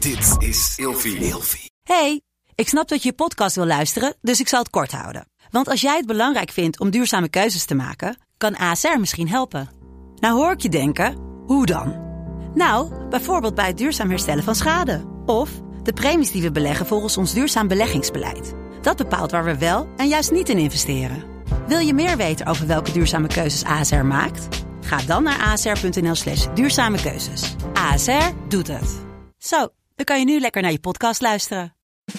Dit is Ilfie. Hey, ik snap dat je je podcast wil luisteren, dus ik zal het kort houden. Want als jij het belangrijk vindt om duurzame keuzes te maken, kan ASR misschien helpen. Nou hoor ik je denken, hoe dan? Nou, bijvoorbeeld bij het duurzaam herstellen van schade. Of de premies die we beleggen volgens ons duurzaam beleggingsbeleid. Dat bepaalt waar we wel en juist niet in investeren. Wil je meer weten over welke duurzame keuzes ASR maakt? Ga dan naar asr.nl/duurzame keuzes. ASR doet het. Zo, dan kan je nu lekker naar je podcast luisteren.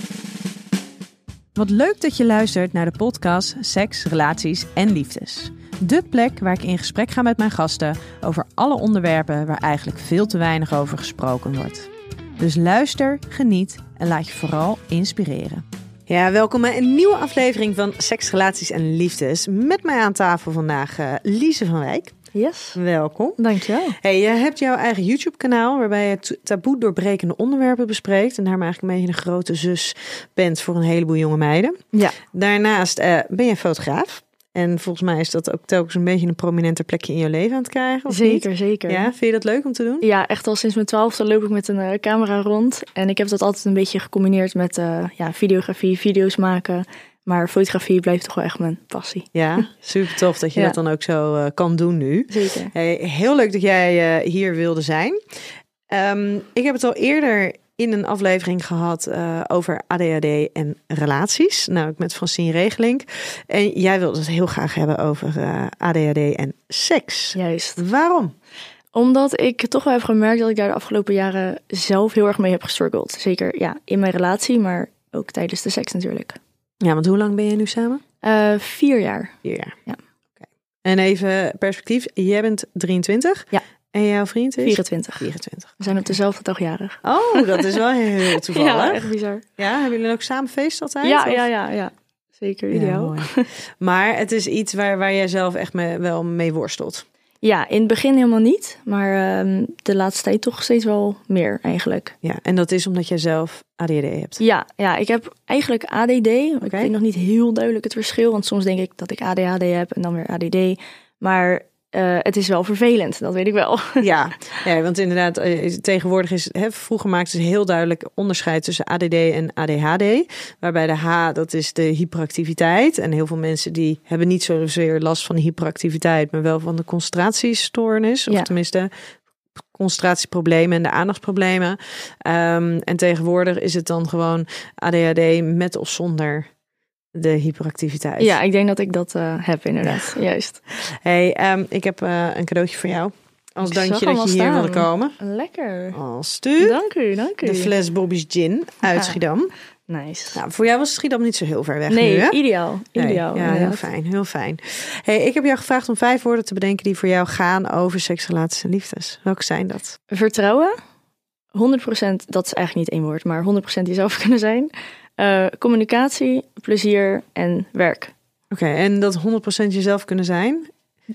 Wat leuk dat je luistert naar de podcast Seks, Relaties en Liefdes. De plek waar ik in gesprek ga met mijn gasten over alle onderwerpen waar eigenlijk veel te weinig over gesproken wordt. Dus luister, geniet en laat je vooral inspireren. Ja, welkom bij een nieuwe aflevering van Seks, Relaties en Liefdes. Met mij aan tafel vandaag Lize van Wijk. Yes. Welkom. Dankjewel. Hey, je hebt jouw eigen YouTube-kanaal waarbij je taboe doorbrekende onderwerpen bespreekt. En daarmee eigenlijk een beetje een grote zus bent voor een heleboel jonge meiden. Ja. Daarnaast ben je fotograaf. En volgens mij is dat ook telkens een beetje een prominenter plekje in je leven aan het krijgen. Of zeker, niet? zeker. Ja, vind je dat leuk om te doen? Ja, echt al sinds mijn 12e loop ik met een camera rond. En ik heb dat altijd een beetje gecombineerd met videografie, video's maken. Maar fotografie blijft toch wel echt mijn passie. Ja, super tof dat je dat dan ook zo kan doen nu. Zeker. Hey, heel leuk dat jij hier wilde zijn. Ik heb het al eerder in een aflevering gehad over ADHD en relaties. Nou, ik met Francine Regelink. En jij wilde het heel graag hebben over ADHD en seks. Juist. Waarom? Omdat ik toch wel heb gemerkt dat ik daar de afgelopen jaren zelf heel erg mee heb gestruggeld. Zeker in mijn relatie, maar ook tijdens de seks natuurlijk. Ja, want hoe lang ben je nu samen? 4 jaar. 4 jaar. Ja. Okay. En even perspectief. Jij bent 23. Ja. En jouw vriend is? 24. 24. We zijn op dezelfde dag jarig. Oh, dat is wel heel toevallig. Ja, echt bizar. Ja, hebben jullie ook samen feest altijd? Ja. Zeker, ideaal. Ja, maar het is iets waar jij zelf echt wel mee worstelt. Ja, in het begin helemaal niet. Maar de laatste tijd toch steeds wel meer eigenlijk. Ja, en dat is omdat jij zelf ADHD hebt? Ja, ik heb eigenlijk ADD. Ik weet nog niet heel duidelijk het verschil. Want soms denk ik dat ik ADHD heb en dan weer ADD. Maar het is wel vervelend, dat weet ik wel. Ja, want inderdaad, tegenwoordig is... vroeger maakten ze heel duidelijk onderscheid tussen ADD en ADHD. Waarbij de H, dat is de hyperactiviteit. En heel veel mensen die hebben niet zozeer last van de hyperactiviteit... maar wel van de concentratiestoornis. Of tenminste... concentratieproblemen en de aandachtsproblemen. En tegenwoordig is het dan gewoon ADHD met of zonder de hyperactiviteit. Ja, ik denk dat ik dat heb inderdaad. Ja. Juist. Hey, ik heb een cadeautje voor jou. Als dankje dat je hier wilde komen. Lekker. Alstuur. Dank u. De fles Bobby's Gin uit Schiedam. Nice. Nou, voor jou was Schiedam niet zo heel ver weg nu, hè? Ideaal. Ja, heel fijn. Hey, ik heb jou gevraagd om 5 woorden te bedenken die voor jou gaan over seks, relaties en liefdes. Welke zijn dat? Vertrouwen. 100%, dat is eigenlijk niet 1 woord, maar 100% jezelf kunnen zijn. Communicatie, plezier en werk. Oké, en dat 100% jezelf kunnen zijn,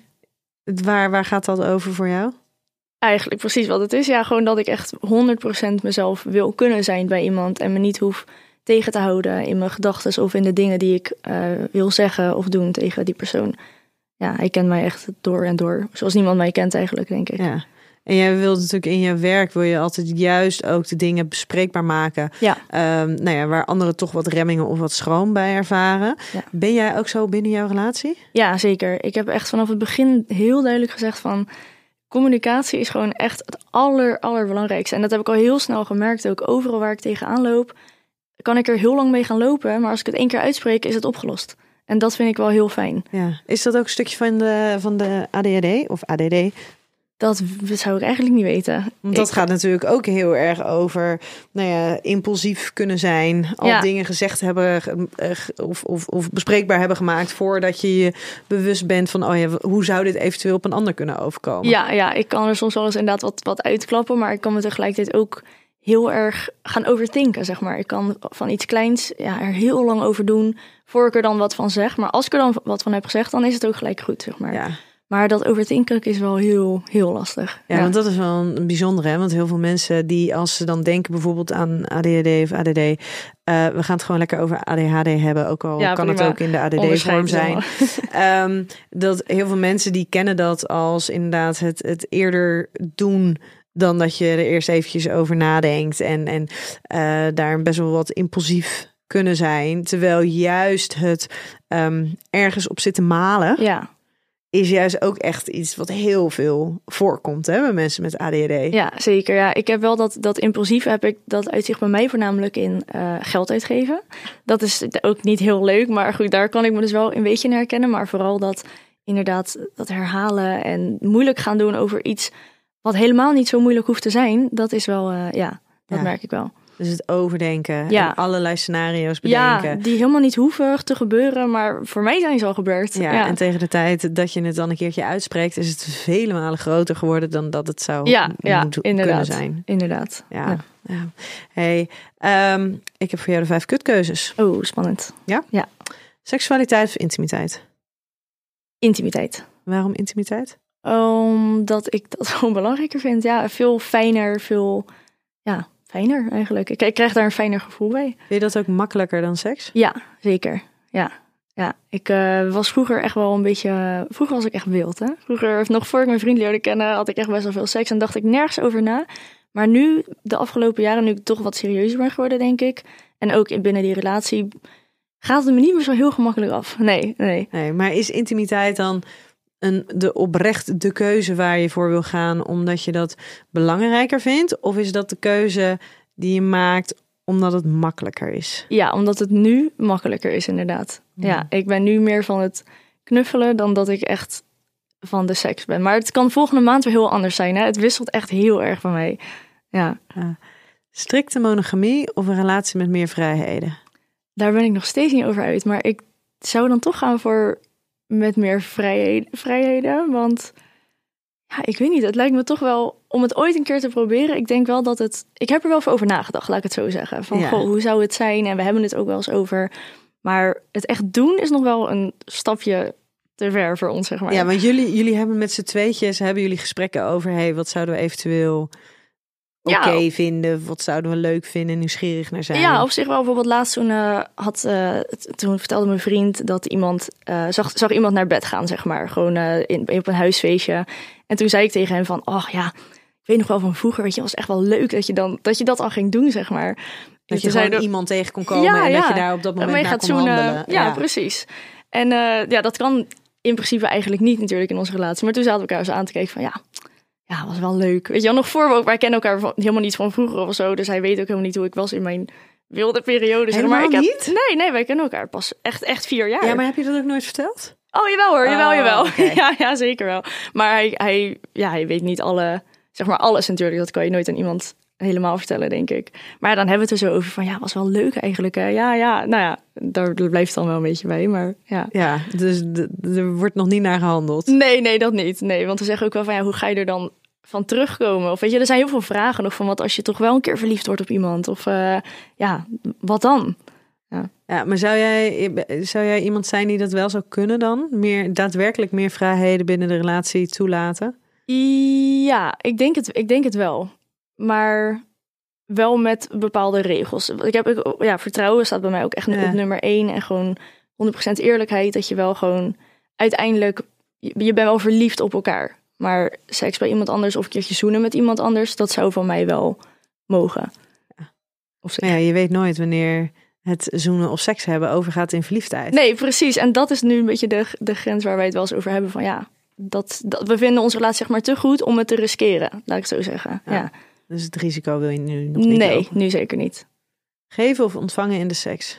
waar gaat dat over voor jou? Eigenlijk precies wat het is. Ja, gewoon dat ik echt 100% mezelf wil kunnen zijn bij iemand en me niet hoef tegen te houden in mijn gedachten of in de dingen die ik wil zeggen of doen tegen die persoon. Ja, hij kent mij echt door en door. Zoals niemand mij kent eigenlijk, denk ik. Ja. En jij wilt natuurlijk in je werk, wil je altijd juist ook de dingen bespreekbaar maken. Ja. Waar anderen toch wat remmingen of wat schroom bij ervaren. Ja. Ben jij ook zo binnen jouw relatie? Ja, zeker. Ik heb echt vanaf het begin heel duidelijk gezegd van... communicatie is gewoon echt het allerbelangrijkste. En dat heb ik al heel snel gemerkt. Ook overal waar ik tegenaan loop, kan ik er heel lang mee gaan lopen. Maar als ik het 1 keer uitspreek, is het opgelost. En dat vind ik wel heel fijn. Ja. Is dat ook een stukje van de ADHD of ADD? Dat zou ik eigenlijk niet weten. Dat gaat natuurlijk ook heel erg over impulsief kunnen zijn. Al dingen gezegd hebben of bespreekbaar hebben gemaakt voordat je je bewust bent van hoe zou dit eventueel op een ander kunnen overkomen. Ja, ik kan er soms wel eens inderdaad wat uitklappen, maar ik kan me tegelijkertijd ook heel erg gaan overdenken, zeg maar. Ik kan van iets kleins er heel lang over doen voor ik er dan wat van zeg. Maar als ik er dan wat van heb gezegd, dan is het ook gelijk goed, zeg maar. Ja. Maar dat overdenken is wel heel, heel lastig. Ja, want dat is wel een bijzondere. Hè? Want heel veel mensen die, als ze dan denken bijvoorbeeld aan ADHD of ADD... we gaan het gewoon lekker over ADHD hebben. Ook al kan het ook in de ADD-vorm zijn. Dat heel veel mensen die kennen dat als inderdaad het eerder doen dan dat je er eerst eventjes over nadenkt en daar best wel wat impulsief kunnen zijn. Terwijl juist het ergens op zitten malen... Ja. Is juist ook echt iets wat heel veel voorkomt, hè, bij mensen met ADHD. Ja, zeker. Ja. Ik heb wel dat impulsief, dat uitzicht bij mij voornamelijk in geld uitgeven. Dat is ook niet heel leuk, maar goed, daar kan ik me dus wel een beetje in herkennen. Maar vooral dat inderdaad dat herhalen en moeilijk gaan doen over iets wat helemaal niet zo moeilijk hoeft te zijn. Dat is wel, dat merk ik wel. Dus het overdenken en allerlei scenario's bedenken. Ja, die helemaal niet hoeven te gebeuren, maar voor mij zijn ze al gebeurd. Ja, en tegen de tijd dat je het dan een keertje uitspreekt... is het vele malen groter geworden dan dat het zou kunnen zijn. Inderdaad. Ja. Hey, ik heb voor jou de 5 kutkeuzes. Oh, spannend. Ja? Seksualiteit of intimiteit? Intimiteit. Waarom intimiteit? Omdat ik dat gewoon belangrijker vind. Ja, veel fijner, fijner eigenlijk. Ik krijg daar een fijner gevoel bij. Vind je dat ook makkelijker dan seks? Ja, zeker. Ja. Ik was vroeger echt wel een beetje... Vroeger was ik echt wild, hè. Vroeger, nog voor ik mijn vriend leerde kennen... had ik echt best wel veel seks en dacht ik nergens over na. Maar nu, de afgelopen jaren... nu ik toch wat serieuzer ben geworden, denk ik... en ook binnen die relatie... gaat het me niet meer zo heel gemakkelijk af. Nee, maar is intimiteit dan... de keuze waar je voor wil gaan omdat je dat belangrijker vindt? Of is dat de keuze die je maakt omdat het makkelijker is? Ja, omdat het nu makkelijker is inderdaad. Ja, ik ben nu meer van het knuffelen dan dat ik echt van de seks ben. Maar het kan volgende maand weer heel anders zijn. Hè? Het wisselt echt heel erg van mij. Ja. Strikte monogamie of een relatie met meer vrijheden? Daar ben ik nog steeds niet over uit. Maar ik zou dan toch gaan voor... met meer vrijheden, want ik weet niet, het lijkt me toch wel om het ooit een keer te proberen. Ik denk wel dat het... Ik heb er wel over nagedacht, laat ik het zo zeggen. Van, hoe zou het zijn? En we hebben het ook wel eens over. Maar het echt doen is nog wel een stapje te ver voor ons, zeg maar. Ja, want jullie hebben met z'n tweetjes, hebben jullie gesprekken over, wat zouden we eventueel oké vinden? Wat zouden we leuk vinden, nieuwsgierig naar zijn? Ja, op zich wel. Bijvoorbeeld laatst toen vertelde mijn vriend dat iemand zag iemand naar bed gaan, zeg maar. Gewoon op een huisfeestje. En toen zei ik tegen hem van, ik weet nog wel van vroeger, weet je, was echt wel leuk dat je dat al ging doen, zeg maar. Dat je gewoon iemand tegen kon komen en dat je daar op dat moment naar kon handelen. Ja, precies. En dat kan in principe eigenlijk niet natuurlijk in onze relatie. Maar toen zaten we elkaar zo aan te kijken van, ja, was wel leuk. Weet je wel, nog voor we ook, wij kennen elkaar helemaal niet van vroeger of zo. Dus hij weet ook helemaal niet hoe ik was in mijn wilde periode. Helemaal niet? Nee, wij kennen elkaar pas echt 4 jaar. Ja, maar heb je dat ook nooit verteld? Oh, jawel hoor, jawel. Okay. Ja, zeker wel. Maar hij weet niet alles natuurlijk. Dat kan je nooit aan iemand helemaal vertellen, denk ik. Maar dan hebben we het er zo over van, was wel leuk eigenlijk. Hè? Ja, nou ja, daar blijft dan wel een beetje bij, maar ja. Ja, dus er wordt nog niet naar gehandeld. Nee, dat niet. Nee, want we zeggen ook wel van, hoe ga je er dan van terugkomen? Of weet je, er zijn heel veel vragen nog van, wat als je toch wel een keer verliefd wordt op iemand? Of wat dan? Ja, maar zou jij iemand zijn die dat wel zou kunnen dan? Daadwerkelijk meer vrijheden binnen de relatie toelaten? Ja, ik denk het wel. Maar wel met bepaalde regels. Vertrouwen staat bij mij ook echt op nummer 1. En gewoon 100% eerlijkheid. Dat je wel gewoon uiteindelijk... Je bent wel verliefd op elkaar. Maar seks bij iemand anders of een keertje zoenen met iemand anders... dat zou van mij wel mogen. Ja, je weet nooit wanneer het zoenen of seks hebben overgaat in verliefdheid. Nee, precies. En dat is nu een beetje de grens waar wij het wel eens over hebben. Van dat we vinden onze relatie zeg maar te goed om het te riskeren. Laat ik het zo zeggen. Ja. Dus het risico wil je nu nog niet lopen? Nu zeker niet. Geven of ontvangen in de seks?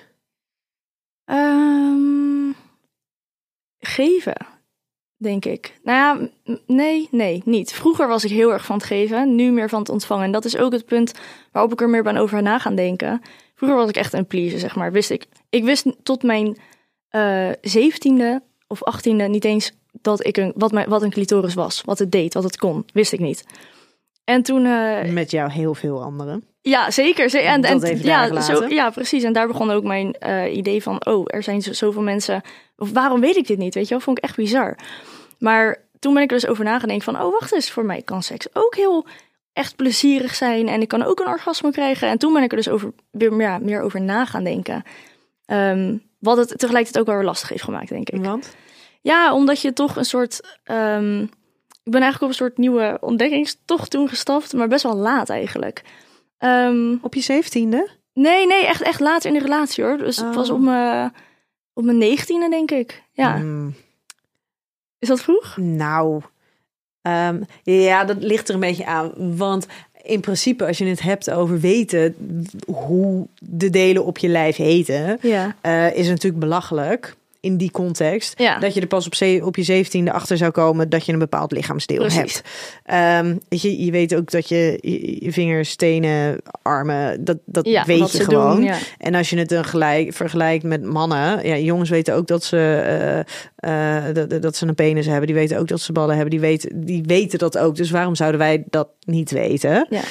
Geven, denk ik. Nou ja, nee, niet. Vroeger was ik heel erg van het geven, nu meer van het ontvangen. En dat is ook het punt waarop ik er meer over na gaan denken. Vroeger was ik echt een pleaser, zeg maar. Ik wist tot mijn 17e of 18e niet eens dat wat een clitoris was. Wat het deed, wat het kon. Wist ik niet. En toen... Met jou heel veel anderen. Ja, zeker. Ja, precies. En daar begon ook mijn idee van... er zijn zoveel mensen... Of waarom weet ik dit niet? Weet je wel, vond ik echt bizar. Maar toen ben ik er dus over nagedacht van... wacht eens, voor mij kan seks ook heel echt plezierig zijn. En ik kan ook een orgasme krijgen. En toen ben ik er dus meer over na gaan denken. Wat het tegelijkertijd ook wel weer lastig heeft gemaakt, denk ik. Want? Ja, omdat je toch een soort... ik ben eigenlijk op een soort nieuwe ontdekkingstocht toen gestapt, maar best wel laat eigenlijk. Op je 17e? Nee, echt laat in de relatie hoor. Dus het was op mijn 19e denk ik. Ja. Is dat vroeg? Nou, ja, dat ligt er een beetje aan. Want in principe, als je het hebt over weten hoe de delen op je lijf heten, is het natuurlijk belachelijk in die context dat je er pas op je 17e achter zou komen dat je een bepaald lichaamsdeel hebt. Weet je weet ook dat je vingers, tenen, armen, dat weet je gewoon. Doen, En als je het dan vergelijkt met mannen, jongens weten ook dat ze een penis hebben. Die weten ook dat ze ballen hebben. Die weten dat ook. Dus waarom zouden wij dat niet weten? Ja.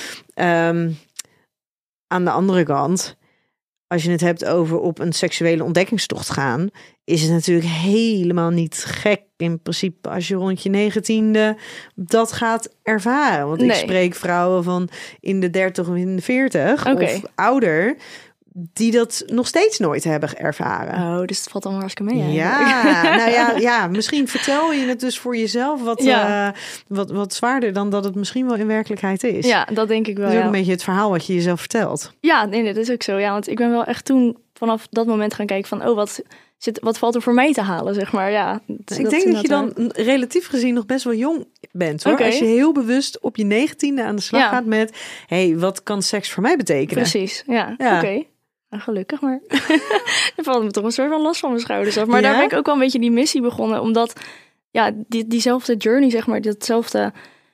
Aan de andere kant, als je het hebt over op een seksuele ontdekkingstocht gaan, is het natuurlijk helemaal niet gek in principe als je rond je 19e dat gaat ervaren. Want ik spreek vrouwen van in de 30 of in de 40 of ouder, die dat nog steeds nooit hebben ervaren. Oh, dus het valt allemaal hartstikke mee. Ja, misschien vertel je het dus voor jezelf wat zwaarder dan dat het misschien wel in werkvallendheid is. Ja, dat denk ik wel. Dat is ook een beetje het verhaal wat je jezelf vertelt. Ja, nee, dat is ook zo. Ja, want ik ben wel echt toen vanaf dat moment gaan kijken van, wat valt er voor mij te halen, zeg maar. Ja, ik denk dat je dan relatief gezien nog best wel jong bent, hoor. Als je heel bewust op je 19e aan de slag gaat met, wat kan seks voor mij betekenen? Precies, ja. Oké. Nou, gelukkig, maar er valt me toch een soort van last van mijn schouders af. Maar daar ben ik ook wel een beetje die missie begonnen, omdat diezelfde journey, zeg maar, datzelfde,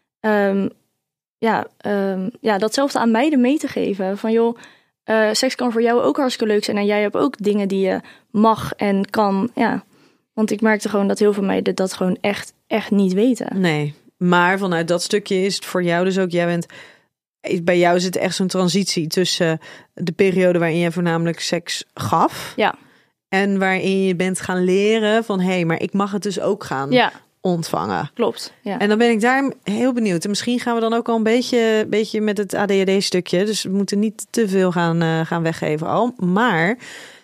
datzelfde aan meiden mee te geven. Van joh, seks kan voor jou ook hartstikke leuk zijn en jij hebt ook dingen die je mag en kan. Ja, want ik merkte gewoon dat heel veel meiden dat gewoon echt niet weten. Nee, maar vanuit dat stukje is het voor jou dus ook, bij jou zit echt zo'n transitie tussen de periode waarin je voornamelijk seks gaf. Ja. En waarin je bent gaan leren van, maar ik mag het dus ook gaan ontvangen. Klopt. Ja. En dan ben ik daar heel benieuwd. En misschien gaan we dan ook al een beetje met het ADHD-stukje. Dus we moeten niet te veel gaan weggeven al. Maar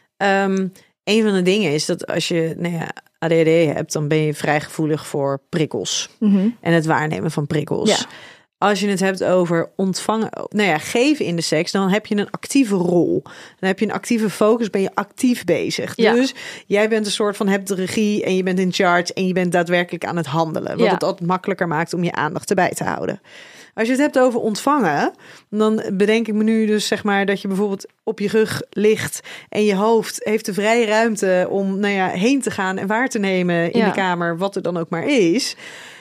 een van de dingen is dat als je ADHD hebt, dan ben je vrij gevoelig voor prikkels. Mm-hmm. En het waarnemen van prikkels. Ja. Als je het hebt over ontvangen, geven in de seks, dan heb je een actieve rol. Dan heb je een actieve focus, ben je actief bezig. Ja. Dus jij bent een soort van, hebt de regie en je bent in charge en je bent daadwerkelijk aan het handelen. Wat het altijd makkelijker maakt om je aandacht erbij te houden. Als je het hebt over ontvangen, dan bedenk ik me nu dus zeg maar dat je bijvoorbeeld op je rug ligt en je hoofd heeft de vrije ruimte om heen te gaan en waar te nemen in de kamer, wat er dan ook maar is.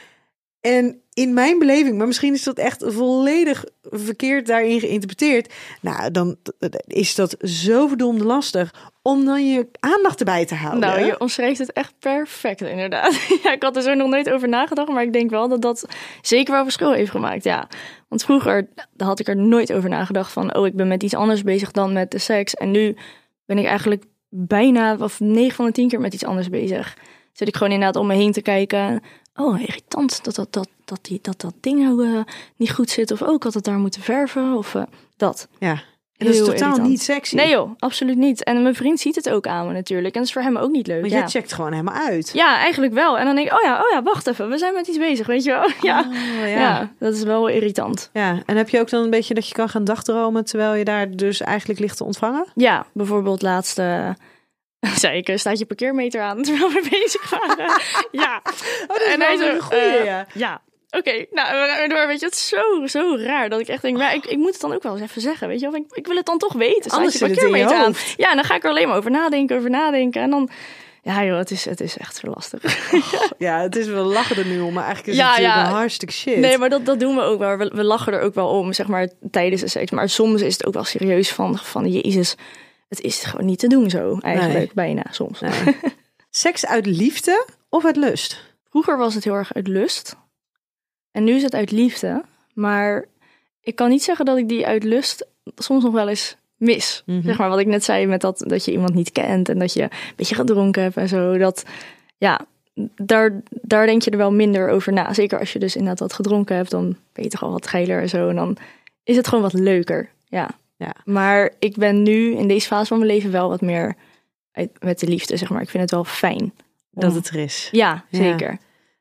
En in mijn beleving, maar misschien is dat echt volledig verkeerd daarin geïnterpreteerd. Nou, dan is dat zo verdomd lastig om dan je aandacht erbij te houden. Nou, je omschrijft het echt perfect, inderdaad. Ja, ik had er zo nog nooit over nagedacht, maar ik denk wel dat dat zeker wel verschil heeft gemaakt, ja. Want vroeger had ik er nooit over nagedacht van, ik ben met iets anders bezig dan met de seks. En nu ben ik eigenlijk bijna, of 9 van de 10 keer met iets anders bezig. Zit ik gewoon inderdaad om me heen te kijken. Oh, irritant dat ding nou niet goed zit. Of ook had het daar moeten verven. Of dat. Ja, en dat is totaal irritant. Niet sexy. Nee joh, absoluut niet. En mijn vriend ziet het ook aan me natuurlijk. En dat is voor hem ook niet leuk. Maar jij checkt gewoon helemaal uit. Ja, eigenlijk wel. En dan denk ik, oh ja, wacht even. We zijn met iets bezig, weet je wel. Ja, dat is wel irritant. Ja, en heb je ook dan een beetje dat je kan gaan dagdromen terwijl je daar dus eigenlijk ligt te ontvangen? Ja, bijvoorbeeld laatste... zei ik, staat je parkeermeter aan terwijl we bezig waren. Ja. Dat is en hij zo een goeie, ja. Oké, nou, weet je, het is zo raar dat ik echt denk, maar ik moet het dan ook wel eens even zeggen, weet je wel. Ik wil het dan toch weten. Anders staat je parkeermeter aan. Ja, en dan ga ik er alleen maar over nadenken. En dan, ja joh, het is echt zo lastig. Ja, het is wel lachen er nu om, maar eigenlijk is het natuurlijk een hartstikke shit. Nee, maar dat doen we ook wel. We lachen er ook wel om, zeg maar, tijdens de seks. Maar soms is het ook wel serieus van Jezus... Het is gewoon niet te doen zo, eigenlijk, bijna soms. Nee. Seks uit liefde of uit lust? Vroeger was het heel erg uit lust. En nu is het uit liefde. Maar ik kan niet zeggen dat ik die uit lust soms nog wel eens mis. Mm-hmm. Zeg maar wat ik net zei met dat je iemand niet kent en dat je een beetje gedronken hebt en zo. Dat, daar denk je er wel minder over na. Zeker als je dus inderdaad wat gedronken hebt, dan ben je toch al wat geiler en zo. En dan is het gewoon wat leuker, ja. Maar ik ben nu in deze fase van mijn leven wel wat meer met de liefde, zeg maar. Ik vind het wel fijn. Dat het er is. Ja, zeker.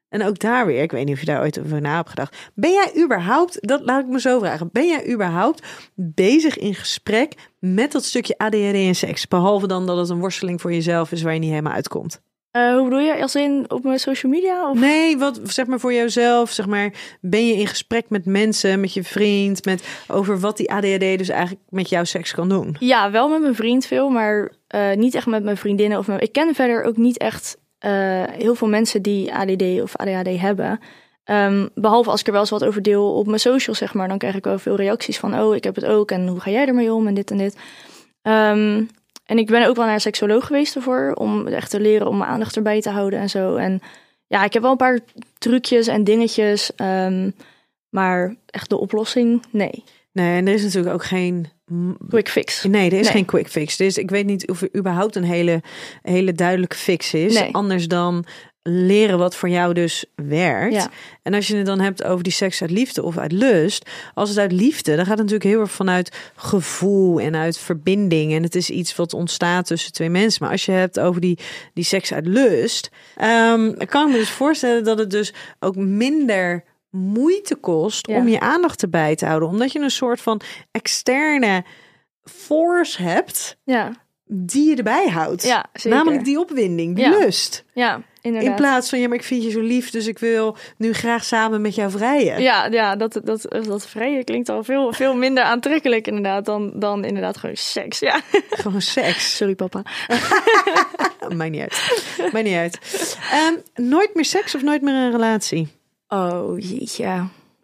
En ook daar weer, ik weet niet of je daar ooit over na hebt gedacht. Ben jij überhaupt, dat laat ik me zo vragen. Ben jij überhaupt bezig in gesprek met dat stukje ADHD en seks? Behalve dan dat het een worsteling voor jezelf is waar je niet helemaal uitkomt. Hoe bedoel je? Als in op mijn social media? Of? Nee, wat zeg maar voor jouzelf, zeg maar, ben je in gesprek met mensen, met je vriend, over wat die ADHD dus eigenlijk met jouw seks kan doen? Ja, wel met mijn vriend veel, maar niet echt met mijn vriendinnen. Ik ken verder ook niet echt heel veel mensen die ADD of ADHD hebben. Behalve als ik er wel eens wat over deel op mijn socials, zeg maar. Dan krijg ik wel veel reacties van, oh, ik heb het ook. En hoe ga jij ermee om? En dit en dit. En ik ben ook wel naar een seksoloog geweest ervoor. Om echt te leren om mijn aandacht erbij te houden en zo. En ja, ik heb wel een paar trucjes en dingetjes. Maar echt de oplossing, nee. Nee, en er is natuurlijk ook geen quick fix. Nee, er is geen quick fix. Dus ik weet niet of er überhaupt een hele duidelijke fix is. Nee. Anders dan leren wat voor jou dus werkt. Ja. En als je het dan hebt over die seks uit liefde of uit lust. Als het uit liefde, dan gaat het natuurlijk heel erg vanuit gevoel en uit verbinding. En het is iets wat ontstaat tussen twee mensen. Maar als je hebt over die seks uit lust, kan ik me dus voorstellen dat het dus ook minder moeite kost om je aandacht erbij te houden. Omdat je een soort van externe force hebt die je erbij houdt. Ja, zeker. Namelijk die opwinding, die lust. Ja, inderdaad. In plaats van, maar ik vind je zo lief, dus ik wil nu graag samen met jou vrijen. Ja, dat vrijen klinkt al veel minder aantrekkelijk inderdaad dan inderdaad gewoon seks. Ja. Gewoon seks. Sorry papa. Maakt niet uit. Nooit meer seks of nooit meer een relatie? Oh jeetje.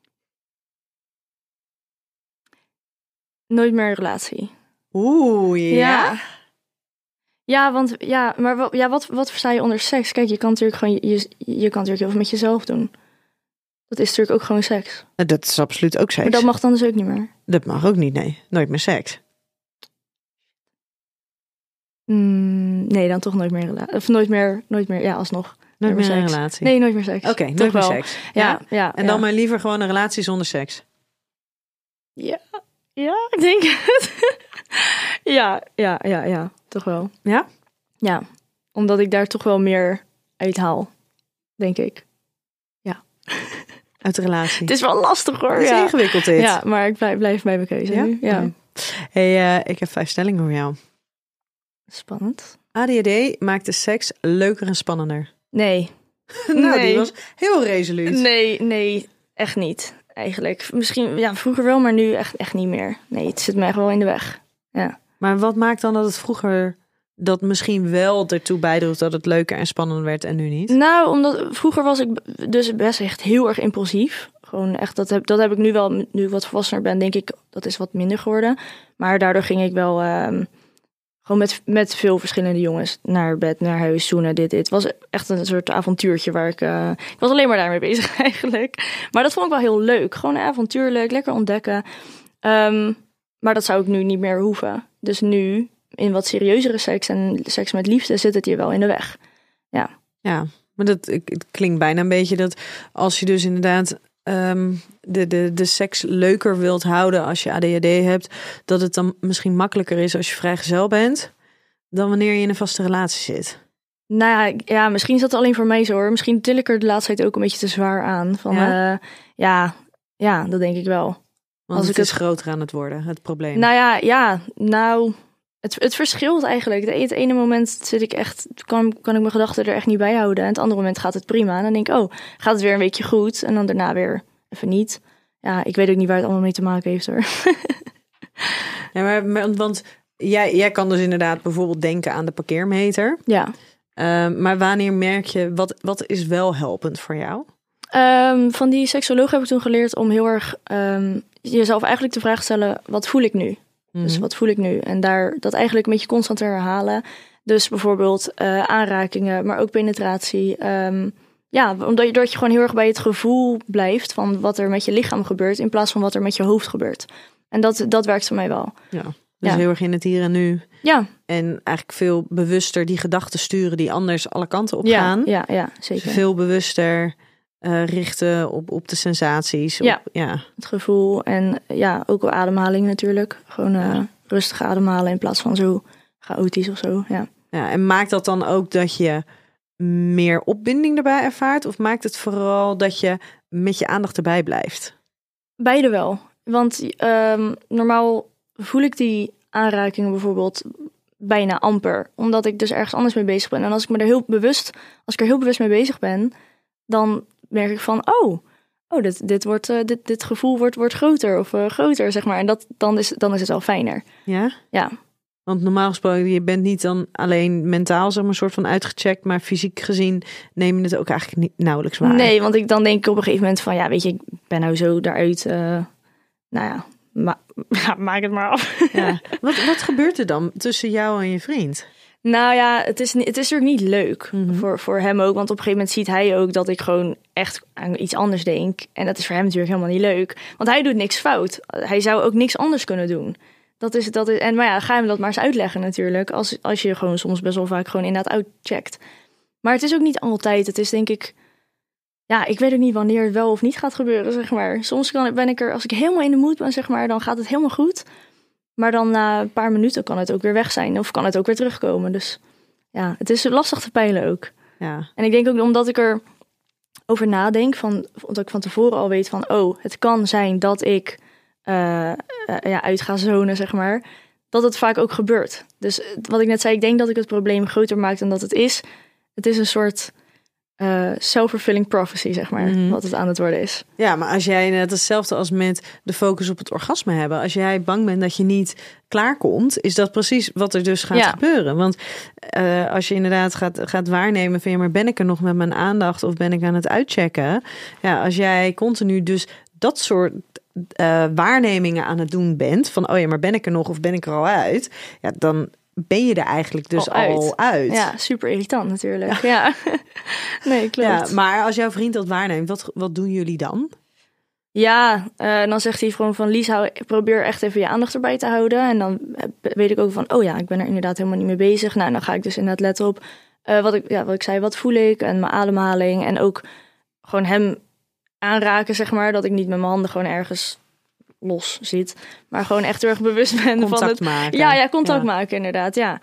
Nooit meer een relatie. Oeh, ja. Ja, want wat versta je onder seks? Kijk, je kan natuurlijk gewoon je kan natuurlijk heel veel met jezelf doen. Dat is natuurlijk ook gewoon seks. Dat is absoluut ook seks. Maar dat mag dan dus ook niet meer. Dat mag ook niet, nee. Nooit meer seks. Nee, dan toch nooit meer relatie. Of nooit meer, ja, alsnog. Nooit meer seks. een relatie? Nee, nooit meer seks. Oké, nooit meer seks. Ja. En dan maar liever gewoon een relatie zonder seks? Ja, ik denk het. Ja, toch wel. Ja? Ja, omdat ik daar toch wel meer uit haal, denk ik. Ja. Uit de relatie? Het is wel lastig hoor. Het is ingewikkeld dit. Ja, maar ik blijf bij mijn keuze nu. Ja. Okay. Hey, ik heb 5 stellingen voor jou. Spannend. ADHD maakt de seks leuker en spannender. Nee. Die was heel resoluut. Nee, echt niet. Eigenlijk. Misschien vroeger wel, maar nu echt niet meer. Nee, het zit me echt wel in de weg. Ja. Maar wat maakt dan dat het vroeger dat misschien wel ertoe bijdroeg dat het leuker en spannender werd en nu niet? Nou, omdat vroeger was ik dus best echt heel erg impulsief. Gewoon echt, dat heb ik nu wel, nu ik wat volwassener ben, denk ik, dat is wat minder geworden. Maar daardoor ging ik wel gewoon met veel verschillende jongens naar bed, naar huis, zoenen, dit. Het was echt een soort avontuurtje waar ik was alleen maar daarmee bezig eigenlijk. Maar dat vond ik wel heel leuk. Gewoon avontuurlijk, lekker ontdekken. Maar dat zou ik nu niet meer hoeven. Dus nu, in wat serieuzere seks en seks met liefde, zit het je wel in de weg. Ja, maar het klinkt bijna een beetje dat als je dus inderdaad de seks leuker wilt houden als je ADHD hebt, dat het dan misschien makkelijker is als je vrijgezel bent dan wanneer je in een vaste relatie zit. Nou ja, misschien is dat alleen voor mij zo hoor. Misschien til ik er de laatste tijd ook een beetje te zwaar aan. Van, ja, dat denk ik wel. Want als het is groter aan het worden, het probleem. Het verschilt eigenlijk. Het ene moment zit ik echt, kan ik mijn gedachten er echt niet bij houden. En het andere moment gaat het prima. En dan denk ik, gaat het weer een weekje goed. En dan daarna weer even niet. Ja, ik weet ook niet waar het allemaal mee te maken heeft hoor. Ja, want jij kan dus inderdaad bijvoorbeeld denken aan de parkeermeter. Ja. Maar wanneer merk je, wat is wel helpend voor jou? Van die seksoloog heb ik toen geleerd om heel erg jezelf eigenlijk de vraag te stellen, wat voel ik nu? Mm-hmm. Dus wat voel ik nu? En dat eigenlijk een beetje constant te herhalen. Dus bijvoorbeeld aanrakingen, maar ook penetratie. Omdat je gewoon heel erg bij het gevoel blijft van wat er met je lichaam gebeurt, in plaats van wat er met je hoofd gebeurt. En dat werkt voor mij wel. Ja. Dus heel erg in het hier en nu. Ja. En eigenlijk veel bewuster die gedachten sturen die anders alle kanten op gaan. Ja, zeker. Dus veel bewuster richten op de sensaties. Het gevoel en ook wel ademhaling natuurlijk. Gewoon rustig ademhalen in plaats van zo chaotisch of zo. Ja. Ja, en maakt dat dan ook dat je meer opwinding erbij ervaart? Of maakt het vooral dat je met je aandacht erbij blijft? Beide wel. Want normaal voel ik die aanrakingen bijvoorbeeld bijna amper. Omdat ik dus ergens anders mee bezig ben. En als ik er heel bewust mee bezig ben, dan merk ik van, dit gevoel wordt groter of groter, zeg maar. En dan is het wel fijner. Ja? Ja. Want normaal gesproken, je bent niet dan alleen mentaal, zeg maar, een soort van uitgecheckt, maar fysiek gezien neem je het ook eigenlijk niet nauwelijks waar. Nee, want dan denk ik op een gegeven moment van, ja, weet je, ik ben nou zo daaruit, maak het maar af. Ja. Wat gebeurt er dan tussen jou en je vriend? Nou ja, het is natuurlijk niet leuk voor hem ook. Want op een gegeven moment ziet hij ook dat ik gewoon echt aan iets anders denk. En dat is voor hem natuurlijk helemaal niet leuk. Want hij doet niks fout. Hij zou ook niks anders kunnen doen. Maar ja, ga hem dat maar eens uitleggen natuurlijk. Als je gewoon soms best wel vaak gewoon inderdaad uitcheckt. Maar het is ook niet altijd. Het is denk ik, ja, ik weet ook niet wanneer het wel of niet gaat gebeuren, zeg maar. Soms ben ik er, als ik helemaal in de mood ben, zeg maar, dan gaat het helemaal goed. Maar dan na een paar minuten kan het ook weer weg zijn. Of kan het ook weer terugkomen. Dus ja, het is lastig te peilen ook. Ja. En ik denk ook omdat ik er over nadenk, omdat ik van tevoren al weet van, het kan zijn dat ik uit ga zonen, zeg maar. Dat het vaak ook gebeurt. Dus wat ik net zei, ik denk dat ik het probleem groter maak dan dat het is. Het is een soort self-fulfilling prophecy, zeg maar, wat het aan het worden is. Ja, maar als jij net hetzelfde als met de focus op het orgasme hebben. Als jij bang bent dat je niet klaarkomt, is dat precies wat er dus gaat gebeuren. Want als je inderdaad gaat waarnemen van, ja, maar ben ik er nog met mijn aandacht of ben ik aan het uitchecken? Ja, als jij continu dus dat soort waarnemingen aan het doen bent, van, oh ja, maar ben ik er nog of ben ik er al uit? Ja, dan ben je er eigenlijk dus al uit. Ja, super irritant natuurlijk. Ja. Nee, klopt. Ja, maar als jouw vriend dat waarneemt, wat doen jullie dan? Ja, dan zegt hij gewoon van, Lies, probeer echt even je aandacht erbij te houden. En dan weet ik ook van, ik ben er inderdaad helemaal niet mee bezig. Nou, dan ga ik dus inderdaad letten op wat ik zei, wat voel ik en mijn ademhaling. En ook gewoon hem aanraken, zeg maar, dat ik niet met mijn handen gewoon ergens los zit, maar gewoon echt heel erg bewust ben contact van het maken. Ja, contact maken inderdaad, ja.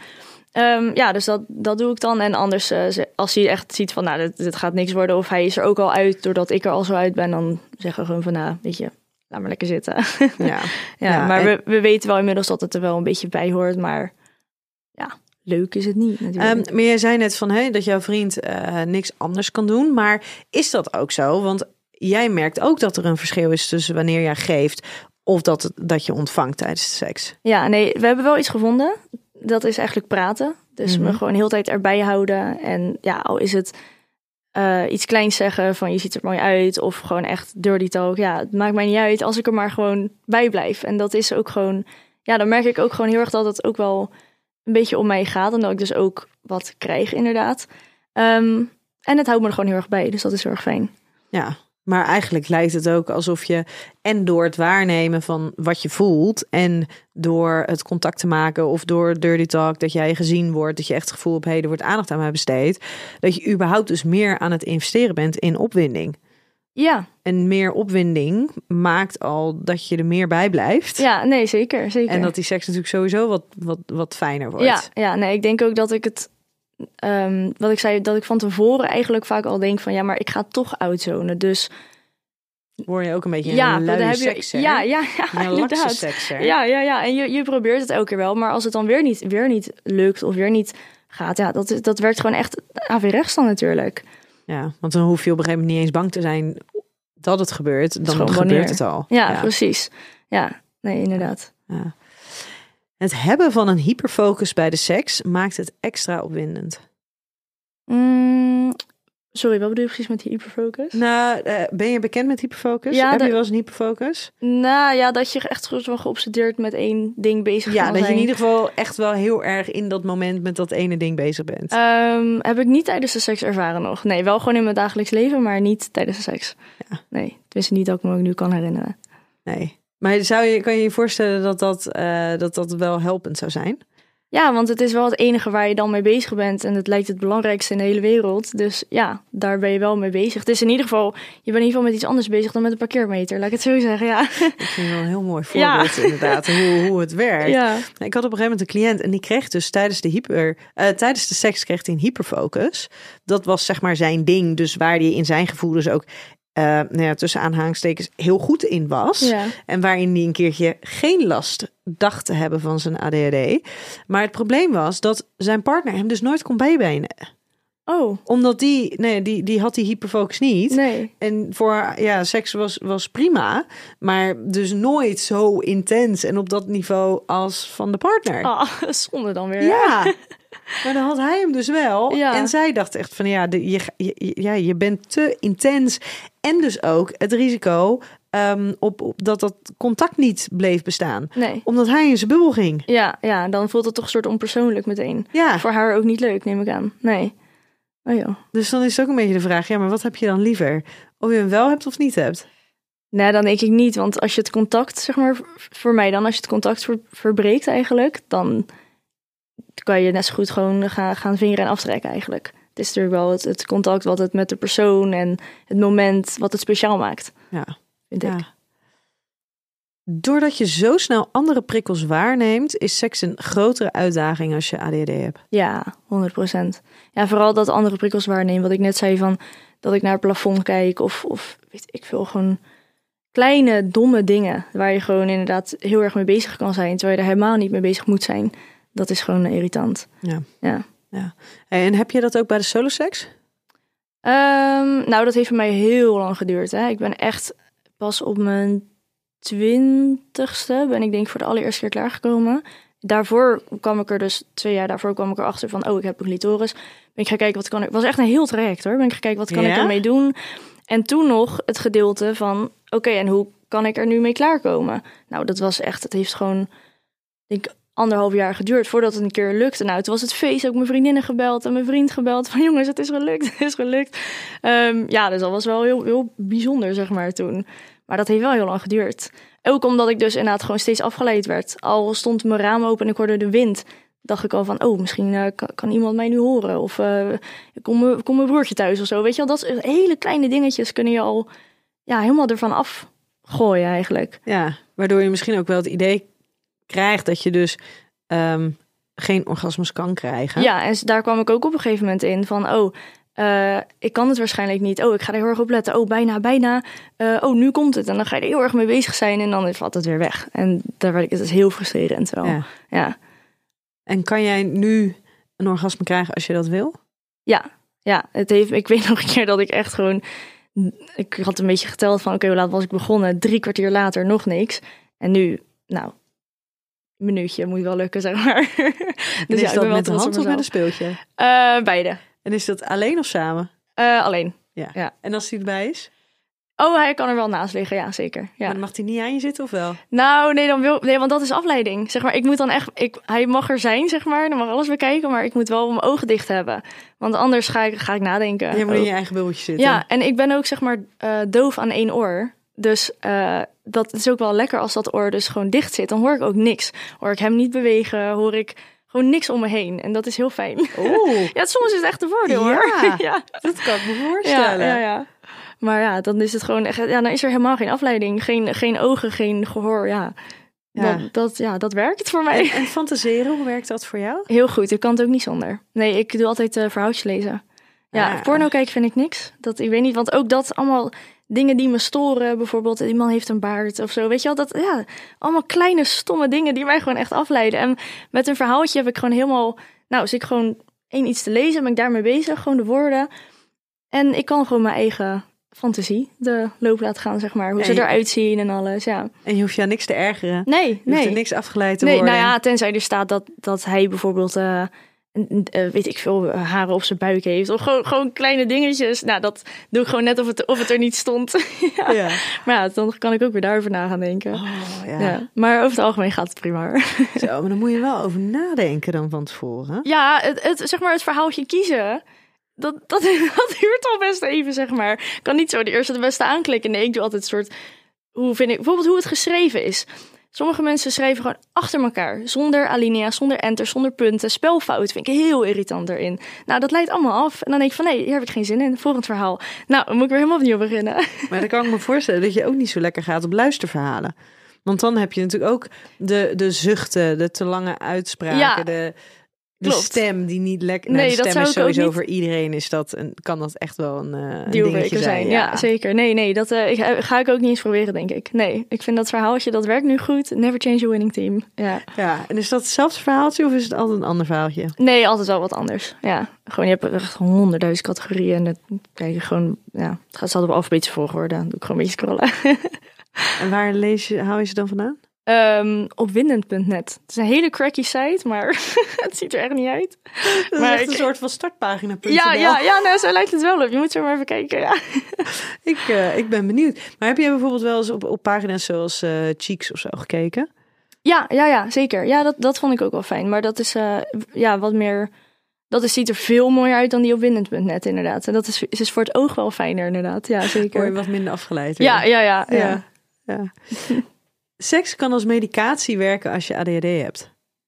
Dus dat doe ik dan. En anders, als hij echt ziet van, dit gaat niks worden, of hij is er ook al uit doordat ik er al zo uit ben, dan zeggen we gewoon van, weet je, laat maar lekker zitten. Ja, maar we weten wel inmiddels dat het er wel een beetje bij hoort, maar ja, leuk is het niet natuurlijk. Maar jij zei net van, dat jouw vriend niks anders kan doen, maar is dat ook zo? Want jij merkt ook dat er een verschil is tussen wanneer jij geeft of dat je ontvangt tijdens de seks. Ja, nee, we hebben wel iets gevonden. Dat is eigenlijk praten. Dus me gewoon heel de tijd erbij houden. En ja, al is het iets kleins zeggen van, je ziet er mooi uit, of gewoon echt dirty talk. Ja, het maakt mij niet uit als ik er maar gewoon bij blijf. En dat is ook gewoon, ja, dan merk ik ook gewoon heel erg dat het ook wel een beetje om mij gaat. En dat ik dus ook wat krijg inderdaad. En het houdt me er gewoon heel erg bij. Dus dat is heel erg fijn. Ja. Maar eigenlijk lijkt het ook alsof je, en door het waarnemen van wat je voelt, en door het contact te maken of door dirty talk, dat jij gezien wordt, dat je echt het gevoel hebt, er wordt aandacht aan mij besteed, dat je überhaupt dus meer aan het investeren bent in opwinding. Ja. En meer opwinding maakt al dat je er meer bij blijft. Ja, nee, zeker. En dat die seks natuurlijk sowieso wat fijner wordt. Ja, nee, ik denk ook dat ik het, wat ik zei, dat ik van tevoren eigenlijk vaak al denk van, ja, maar ik ga toch uitzonen. Dus word je ook een beetje een luie sekser? Ja, inderdaad. Sekser. Ja. En je probeert het elke keer wel, maar als het dan weer niet lukt of weer niet gaat, ja, dat werkt gewoon echt averechts dan natuurlijk. Ja, want dan hoef je op een gegeven moment niet eens bang te zijn dat het gebeurt. Dan gebeurt het al. Ja, precies. Ja, nee, inderdaad. Ja. Het hebben van een hyperfocus bij de seks maakt het extra opwindend. Sorry, wat bedoel je precies met die hyperfocus? Nou, ben je bekend met hyperfocus? Ja, heb je wel eens een hyperfocus? Nou ja, dat je echt gewoon geobsedeerd met één ding bezig kan zijn. Ja, dat je in ieder geval echt wel heel erg in dat moment met dat ene ding bezig bent. Heb ik niet tijdens de seks ervaren nog. Nee, wel gewoon in mijn dagelijks leven, maar niet tijdens de seks. Ja. Nee, tenminste niet dat ik me ook nu kan herinneren. Nee. Maar kan je je voorstellen dat wel helpend zou zijn? Ja, want het is wel het enige waar je dan mee bezig bent. En het lijkt het belangrijkste in de hele wereld. Dus ja, daar ben je wel mee bezig. Het is in ieder geval, je bent in ieder geval met iets anders bezig dan met een parkeermeter. Laat ik het zo zeggen, ja. Ik vind het wel een heel mooi voorbeeld inderdaad, hoe het werkt. Ja. Ik had op een gegeven moment een cliënt en die kreeg dus tijdens de seks kreeg hij een hyperfocus. Dat was zeg maar zijn ding, dus waar hij in zijn gevoelens ook tussen aanhalingstekens heel goed in was. Ja. En waarin hij een keertje geen last dacht te hebben van zijn ADHD. Maar het probleem was dat zijn partner hem dus nooit kon bijbenen. Oh. Omdat die had die hyperfocus niet. Nee. En voor seks was prima. Maar dus nooit zo intens en op dat niveau als van de partner. Zonde dan weer. Ja. Maar dan had hij hem dus wel. Ja. En zij dacht echt van je bent te intens. En dus ook het risico op dat contact niet bleef bestaan. Nee. Omdat hij in zijn bubbel ging. Ja, dan voelt het toch een soort onpersoonlijk meteen. Ja. Voor haar ook niet leuk, neem ik aan. Nee. Oh joh. Dus dan is het ook een beetje de vraag, maar wat heb je dan liever? Of je hem wel hebt of niet hebt? Nee, dan denk ik niet. Want als je het contact, zeg maar, voor mij dan, als je het contact verbreekt eigenlijk, dan kan je net zo goed gewoon gaan vingeren en aftrekken eigenlijk. Het is natuurlijk wel het contact wat het met de persoon en het moment wat het speciaal maakt. Ja. Vind ik. Doordat je zo snel andere prikkels waarneemt, is seks een grotere uitdaging als je ADHD hebt. Ja, 100%. Ja, vooral dat andere prikkels waarnemen. Wat ik net zei van dat ik naar het plafond kijk of weet ik veel, gewoon kleine domme dingen waar je gewoon inderdaad heel erg mee bezig kan zijn, terwijl je er helemaal niet mee bezig moet zijn. Dat is gewoon irritant. Ja. En heb je dat ook bij de soloseks? Nou, dat heeft voor mij heel lang geduurd. Hè. Ik ben echt pas op mijn 20ste ben ik denk voor de allereerste keer klaargekomen. Daarvoor kwam ik er dus 2 jaar daarvoor kwam ik erachter van ik heb een clitoris. Ben ik gaan kijken wat kan ik. Was echt een heel traject hoor. Ben ik gaan kijken wat kan ik ermee doen. En toen nog het gedeelte van oké, en hoe kan ik er nu mee klaarkomen? Nou, dat was echt. Het heeft gewoon denk ik 1,5 jaar geduurd voordat het een keer lukte. Nou, toen was het feest ook mijn vriendinnen gebeld en mijn vriend gebeld van jongens, het is gelukt, het is gelukt. Dus dat was wel heel, heel bijzonder zeg maar toen. Maar dat heeft wel heel lang geduurd. Ook omdat ik dus inderdaad gewoon steeds afgeleid werd. Al stond mijn raam open en ik hoorde de wind, dacht ik al van, misschien kan iemand mij nu horen. Of kom mijn broertje thuis of zo. Weet je wel, dat hele kleine dingetjes kunnen je al helemaal ervan afgooien eigenlijk. Ja, waardoor je misschien ook wel het idee krijgt dat je dus geen orgasmes kan krijgen. Ja, en daar kwam ik ook op een gegeven moment in van, ik kan het waarschijnlijk niet. Ik ga er heel erg op letten. Bijna. Nu komt het. En dan ga je er heel erg mee bezig zijn en dan valt het weer weg. En daar werd ik het heel frustrerend wel. Ja. En kan jij nu een orgasme krijgen als je dat wil? Ja. Ik weet nog een keer dat ik echt gewoon. Ik had een beetje geteld van hoe laat was ik begonnen? 3 kwartier later nog niks. En nu, een minuutje moet wel lukken, zeg maar. Dus is dat met de hand of met een speeltje? Beide. En is dat alleen of samen? Alleen. Ja. En als hij erbij is? Hij kan er wel naast liggen, ja, zeker. Ja. Maar mag hij niet aan je zitten of wel? Nou, nee, want dat is afleiding. Zeg maar, ik moet dan echt, hij mag er zijn, zeg maar. Dan mag alles bekijken, maar ik moet wel mijn ogen dicht hebben. Want anders ga ik nadenken. Je moet in je eigen bubbeltje zitten. Ja, en ik ben ook, zeg maar, doof aan 1 oor. Dus dat is ook wel lekker als dat oor dus gewoon dicht zit. Dan hoor ik ook niks. Hoor ik hem niet bewegen, hoor ik gewoon niks om me heen. En dat is heel fijn. Ja, soms is het echt een voordeel, hoor. Ja, dat kan ik me voorstellen. Ja. Maar dan is het gewoon echt. Ja, dan is er helemaal geen afleiding. Geen ogen, geen gehoor. Dat werkt voor mij. En fantaseren, hoe werkt dat voor jou? Heel goed. Ik kan het ook niet zonder. Nee, ik doe altijd verhaaltjes lezen. Ja, porno kijken vind ik niks. Ik weet niet, want ook dat allemaal dingen die me storen. Bijvoorbeeld, die man heeft een baard of zo. Weet je wel, allemaal kleine stomme dingen die mij gewoon echt afleiden. En met een verhaaltje heb ik gewoon helemaal. Als ik gewoon iets te lezen, ben ik daarmee bezig. Gewoon de woorden. En ik kan gewoon mijn eigen fantasie de loop laten gaan, zeg maar. Hoe ze eruit zien en alles, ja. En je hoeft je aan niks te ergeren. Nee. Je hoeft er niks afgeleid te worden. Nou ja, tenzij er staat dat hij bijvoorbeeld, weet ik veel, haren op zijn buik heeft. Of gewoon kleine dingetjes. Nou, dat doe ik gewoon net of het er niet stond. Ja. Maar dan kan ik ook weer daarover na gaan denken. Ja. Maar over het algemeen gaat het prima, hoor. Zo, maar dan moet je wel over nadenken dan van tevoren. Ja, het verhaaltje kiezen. Dat duurt al best even, zeg maar. Ik kan niet zo de eerste de beste aanklikken. Nee, ik doe altijd een soort. Hoe vind ik bijvoorbeeld hoe het geschreven is? Sommige mensen schrijven gewoon achter elkaar. Zonder alinea's, zonder enters, zonder punten. Spelfout vind ik heel irritant erin. Nou, dat leidt allemaal af. En dan denk ik van, nee, hier heb ik geen zin in. Volgend verhaal. Nou, dan moet ik weer helemaal opnieuw beginnen. Maar dan kan ik me voorstellen dat je ook niet zo lekker gaat op luisterverhalen. Want dan heb je natuurlijk ook de zuchten, de te lange uitspraken, Ja, de stem die niet lekker... Nee, de dat stem zou is ik ook sowieso niet- voor iedereen kan dat echt wel een dingetje Dealbreaker zijn. Ja, zeker. Nee, dat ga ik ook niet eens proberen, denk ik. Nee, ik vind dat verhaaltje, dat werkt nu goed. Never change a winning team. Ja. En is dat hetzelfde verhaaltje of is het altijd een ander verhaaltje? Nee, altijd wel wat anders. Ja, gewoon je hebt echt 100.000 categorieën en dat kijk je gewoon, ja, het gaat altijd op alfabetische volgorde. Dan doe ik gewoon een beetje scrollen. En waar haal je ze dan vandaan? Opwindend.net. Het is een hele cracky site, maar het ziet er echt niet uit. Dat is echt een soort van startpagina.nl. Ja, nou, zo lijkt het wel op. Je moet zo maar even kijken, ja. Ik ben benieuwd. Maar heb je bijvoorbeeld wel eens op pagina's zoals Cheeks of zo gekeken? Ja, zeker. Ja, dat vond ik ook wel fijn. Maar dat is wat meer... ziet er veel mooier uit dan die opwindend.net, inderdaad. En dat is voor het oog wel fijner, inderdaad. Ja, zeker. Word je wat minder afgeleid? Ja. Seks kan als medicatie werken als je ADHD hebt.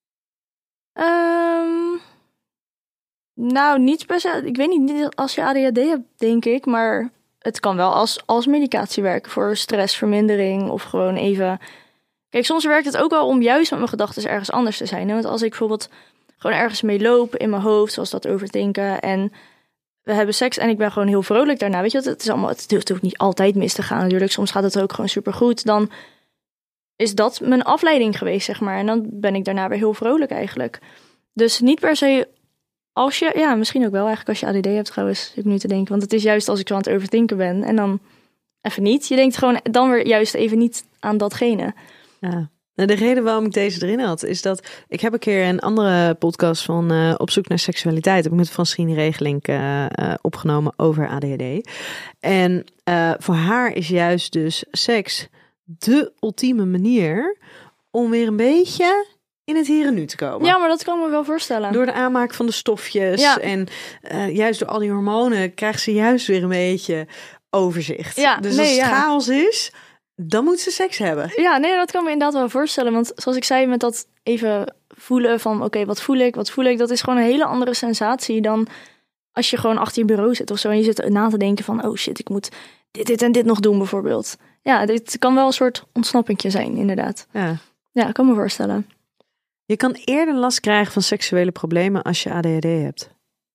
Nou, niet per se. Ik weet niet als je ADHD hebt, denk ik. Maar het kan wel als medicatie werken voor stressvermindering of gewoon even... Kijk, soms werkt het ook wel om juist met mijn gedachten ergens anders te zijn. Hè? Want als ik bijvoorbeeld gewoon ergens mee loop in mijn hoofd, zoals dat overdenken, en we hebben seks en ik ben gewoon heel vrolijk daarna. Weet je, het hoeft ook niet altijd mis te gaan natuurlijk. Soms gaat het ook gewoon supergoed. Dan is dat mijn afleiding geweest, zeg maar. En dan ben ik daarna weer heel vrolijk eigenlijk. Dus niet per se als je... Ja, misschien ook wel eigenlijk als je ADD hebt trouwens. Zit ik nu te denken. Want het is juist als ik zo aan het overdenken ben. En dan even niet. Je denkt gewoon dan weer juist even niet aan datgene. Ja. Nou, de reden waarom ik deze erin had, is dat ik heb een keer een andere podcast van Op zoek naar seksualiteit. Heb ik met Francine Regelink opgenomen over ADHD. En voor haar is juist dus seks de ultieme manier om weer een beetje in het hier en nu te komen. Ja, maar dat kan ik me wel voorstellen. Door de aanmaak van de stofjes en juist door al die hormonen krijgt ze juist weer een beetje overzicht. Ja, dus als het chaos is, dan moet ze seks hebben. Ja, nee, dat kan me inderdaad wel voorstellen. Want zoals ik zei, met dat even voelen van oké, wat voel ik? Dat is gewoon een hele andere sensatie dan als je gewoon achter je bureau zit of zo en je zit na te denken van oh shit, ik moet dit en dit nog doen bijvoorbeeld. Ja, dit kan wel een soort ontsnappingje zijn, inderdaad. Ja, ik kan me voorstellen. Je kan eerder last krijgen van seksuele problemen als je ADHD hebt.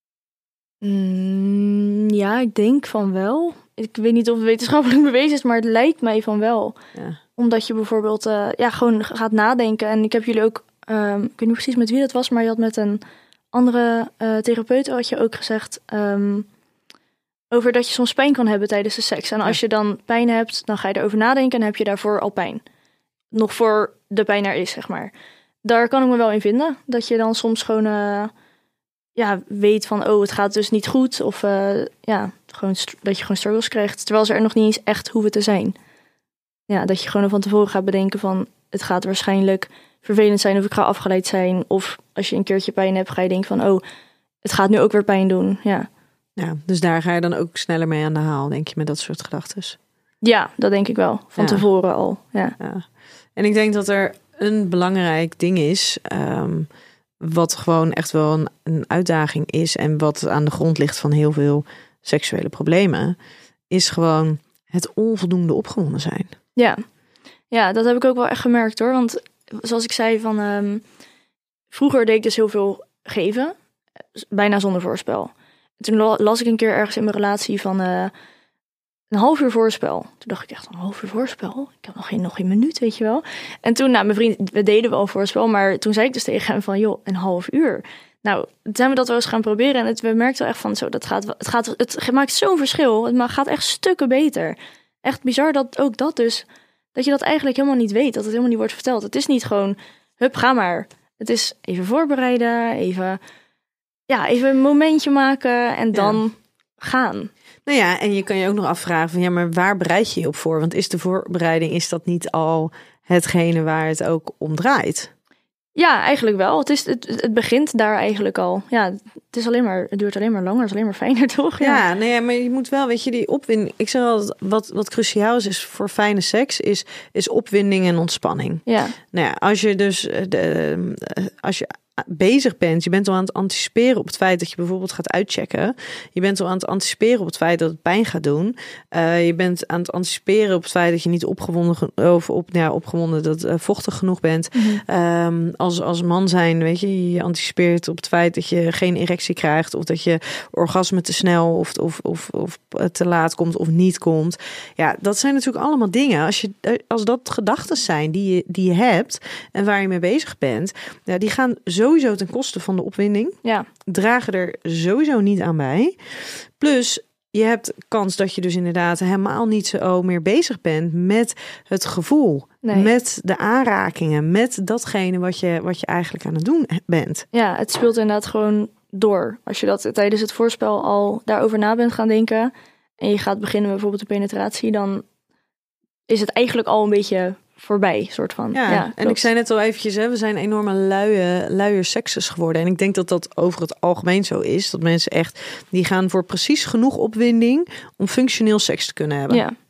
Ja, ik denk van wel. Ik weet niet of het wetenschappelijk bewezen is, maar het lijkt mij van wel. Ja. Omdat je bijvoorbeeld gewoon gaat nadenken. En ik heb jullie ook, ik weet niet precies met wie dat was, maar je had met een andere therapeut had je ook gezegd over dat je soms pijn kan hebben tijdens de seks. En als je dan pijn hebt, dan ga je erover nadenken en heb je daarvoor al pijn. Nog voor de pijn er is, zeg maar. Daar kan ik me wel in vinden. Dat je dan soms gewoon weet van oh, het gaat dus niet goed. Of gewoon dat je gewoon struggles krijgt. Terwijl ze er nog niet eens echt hoeven te zijn. Ja, dat je gewoon van tevoren gaat bedenken van het gaat waarschijnlijk vervelend zijn of ik ga afgeleid zijn. Of als je een keertje pijn hebt, ga je denken van oh, het gaat nu ook weer pijn doen. Ja, dus daar ga je dan ook sneller mee aan de haal, denk je, met dat soort gedachten. Ja, dat denk ik wel. Van tevoren al. Ja. En ik denk dat er een belangrijk ding is, wat gewoon echt wel een uitdaging is en wat aan de grond ligt van heel veel seksuele problemen, is gewoon het onvoldoende opgewonden zijn. Ja, dat heb ik ook wel echt gemerkt hoor. Want zoals ik zei, van vroeger deed ik dus heel veel geven, bijna zonder voorspel. Toen las ik een keer ergens in mijn relatie van een half uur voorspel. Toen dacht ik echt, een half uur voorspel? Ik heb nog geen minuut, weet je wel. En toen, mijn vriend, we deden wel een voorspel, maar toen zei ik dus tegen hem van, joh, een half uur. Nou, toen zijn we dat wel eens gaan proberen en we merkten echt van, zo, het maakt zo'n verschil. Het gaat echt stukken beter. Echt bizar dat ook dat dus, dat je dat eigenlijk helemaal niet weet, dat het helemaal niet wordt verteld. Het is niet gewoon, hup, ga maar. Het is even voorbereiden, even een momentje maken en dan gaan. Nou ja, en je kan je ook nog afvragen van maar waar bereid je je op voor? Want is de voorbereiding, is dat niet al hetgene waar het ook om draait? Ja, eigenlijk wel. Het begint daar eigenlijk al. Ja, het duurt alleen maar langer, het is alleen maar fijner, toch? Ja, nee, maar je moet wel, weet je, die opwinding. Ik zeg altijd, wat cruciaal is voor fijne seks, is opwinding en ontspanning. Ja. Nou ja, als je dus als je bezig bent, je bent al aan het anticiperen op het feit dat je bijvoorbeeld gaat uitchecken. Je bent al aan het anticiperen op het feit dat het pijn gaat doen. Je bent aan het anticiperen op het feit dat je niet opgewonden dat vochtig genoeg bent. Mm-hmm. Als man zijn, weet je anticipeert op het feit dat je geen erectie krijgt of dat je orgasme te snel of te laat komt of niet komt. Ja, dat zijn natuurlijk allemaal dingen. Als dat gedachten zijn die je hebt en waar je mee bezig bent, ja, die gaan sowieso ten koste van de opwinding. Ja. Dragen er sowieso niet aan bij. Plus, je hebt kans dat je dus inderdaad helemaal niet zo meer bezig bent met het gevoel. Nee. Met de aanrakingen, met datgene wat je eigenlijk aan het doen bent. Ja, het speelt inderdaad gewoon door. Als je dat tijdens het voorspel al daarover na bent gaan denken en je gaat beginnen met bijvoorbeeld de penetratie, dan is het eigenlijk al een beetje voorbij, soort van. Ja, en ik zei net al eventjes, we zijn enorme luie sekses geworden. En ik denk dat dat over het algemeen zo is. Dat mensen echt, die gaan voor precies genoeg opwinding om functioneel seks te kunnen hebben. Ja.